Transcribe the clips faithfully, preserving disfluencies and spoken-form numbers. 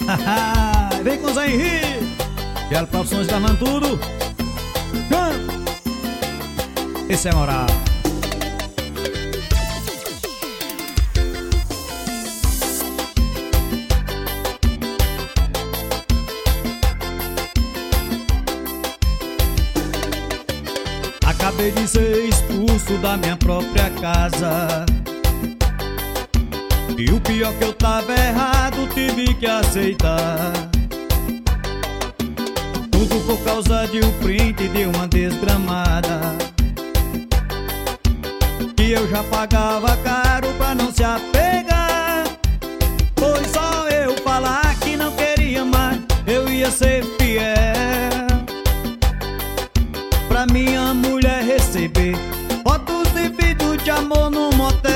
Vem com o Zé Henrique. Quero produções gravando tudo. Esse é moral. Acabei de ser expulso da minha própria casa, e o pior que eu tava errado, tive que aceitar. Tudo por causa de um print de uma desgramada, que eu já pagava caro pra não se apegar. Foi só eu falar que não queria mais, eu ia ser fiel pra minha mulher receber fotos e vídeos de amor no motel.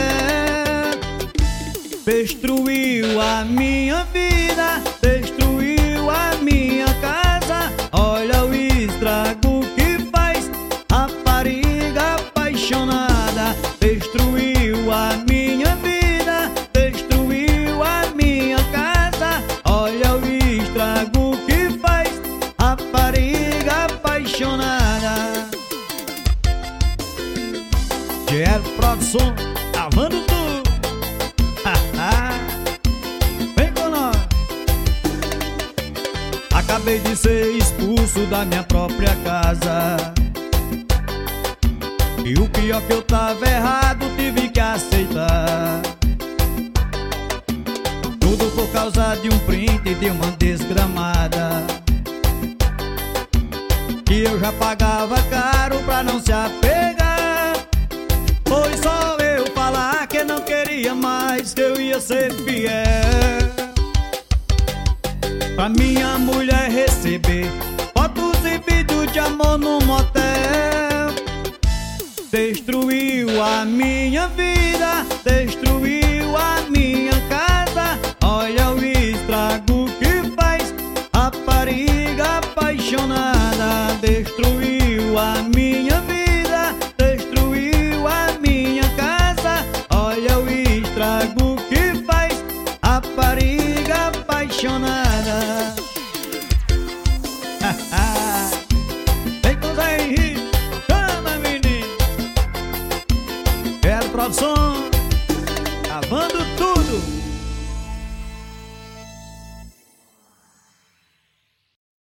Destruiu a minha vida, destruiu a minha casa. Olha o estrago que faz, rapariga apaixonada. Destruiu a minha vida, destruiu a minha casa. Olha o estrago que faz, rapariga apaixonada. Quero produção, gravando tudo. Vem com nós. Acabei de ser expulso da minha própria casa, e o pior que eu tava errado, tive que aceitar. Tudo por causa de um print de uma desgramada, que eu já pagava caro pra não se apegar. Foi só eu falar que não queria mais, que eu ia ser fiel pra minha mulher receber fotos e vídeos de amor no motel. Destruiu a minha vida, destruiu a minha casa. Olha o estrago que faz, rapariga apaixonada. Destruiu a minha